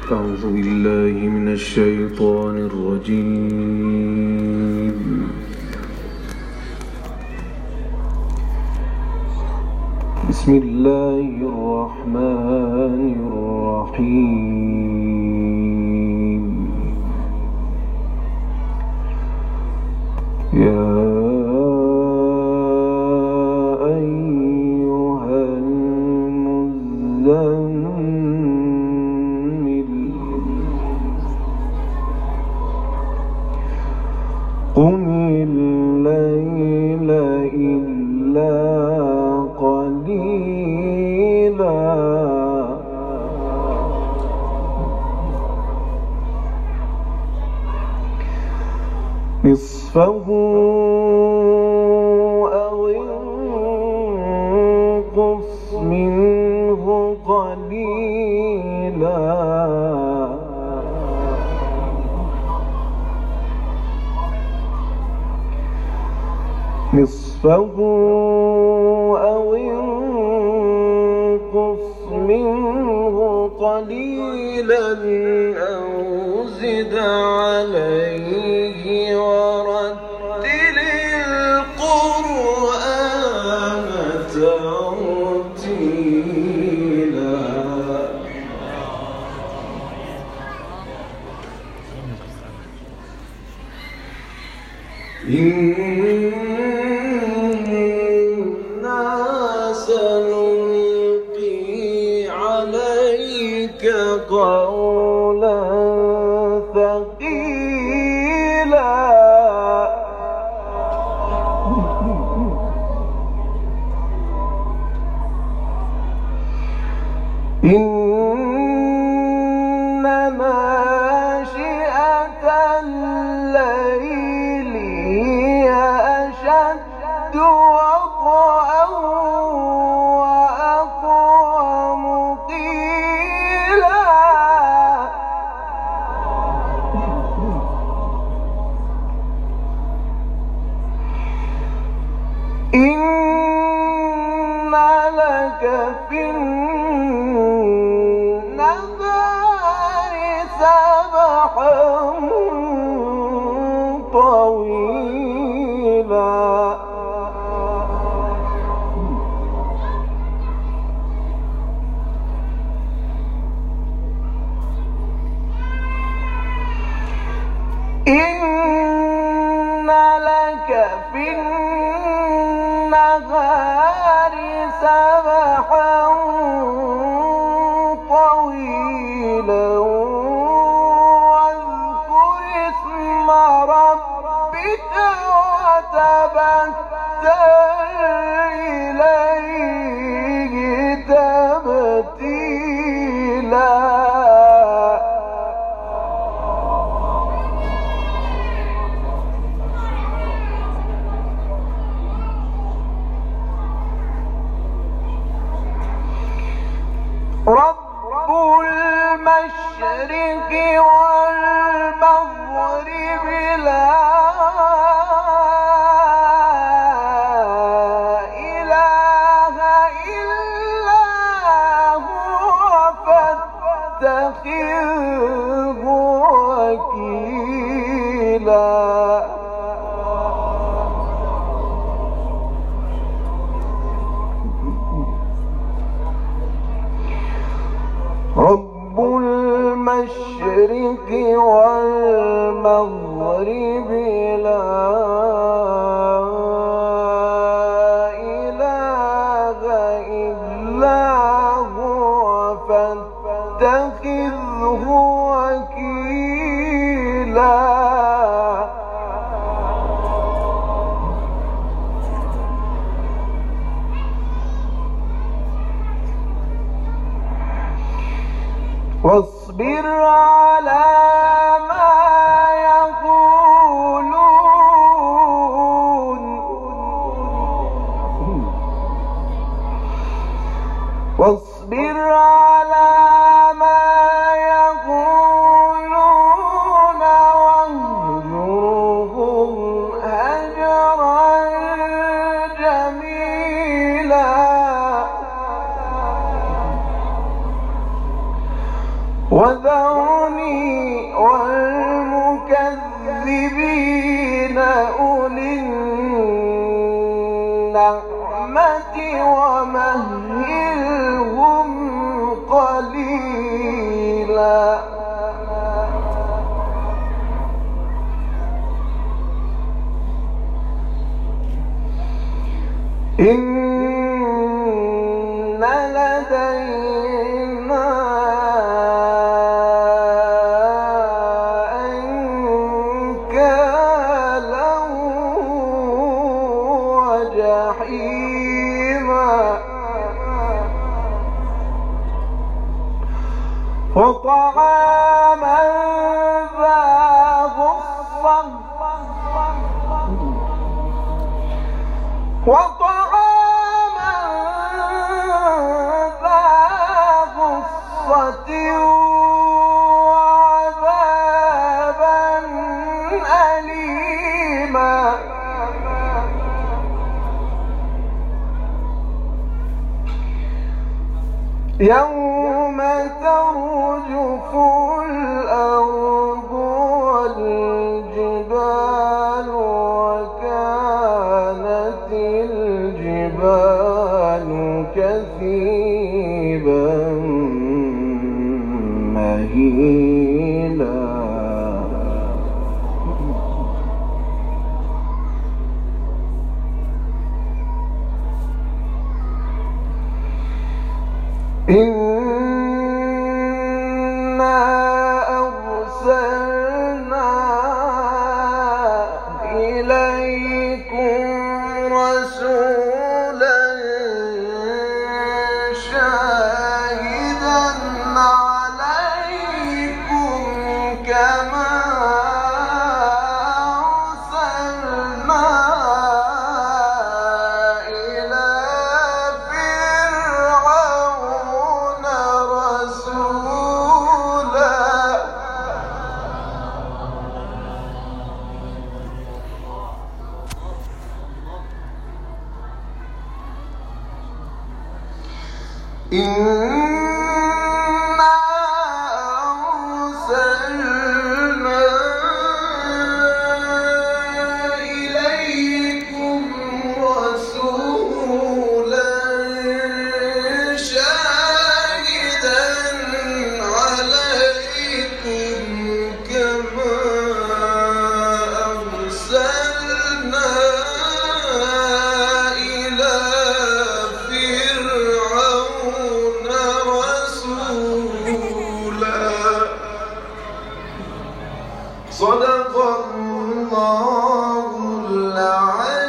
أعوذ بالله من الشيطان الرجيم. بسم الله الرحمن الرحيم. يا أيها المزمل قم الليل إلا قليلا نصفه أو انقص منه قليلا نصفه أو انقص منه قليلا أو زد عليه ورتل القرآن ترتيلا. إنا سنلقي عليك قولا ثقيلا. إن ناشئة الليل هي أشد وطئا وأقوم قيلا. إن لك في النهار سبحا طويلا. إن لك في النهار سبحا طويلا واذكر اسم ربك وتبتل إليه تبتيلا. رب المشرق والمغرب لا إله إلا هو فاتخذه وكيلا. رب المشرق والمغرب لا إله إلا هو فاتخذه وكيلا. واصبر على ما يقولون واصبر على ما يقولون واهجرهم هجرا جميلا. وذرني والمكذبين أولي النعمة ومهلهم قليلا إن لدينا أنكالا وجحيما وطعاما ذا غصة وطعاما ذا غصة وعذابا أليما يوم ترجف الأرض والجبال وكانت الجبال كثيبا مهيلا إنا أرسلنا إليكم رسولا شاهدا عليكم كما أرسلنا إلى فرعون رسولا إنا أرسلنا إليكم رسولا شاهدا عليكم كما أرسلنا إلى فرعون رسولا صدق الله العظيم.